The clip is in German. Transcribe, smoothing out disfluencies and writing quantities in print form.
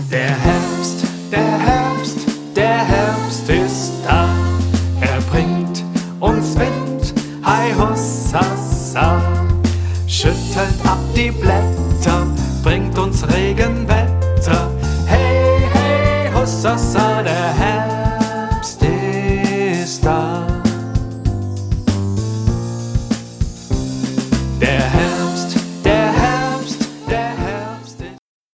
Der Herbst, der Herbst, der Herbst ist da. Er bringt uns Wind, hei hossassa. Schüttelt ab die Blätter, bringt uns Regenwetter.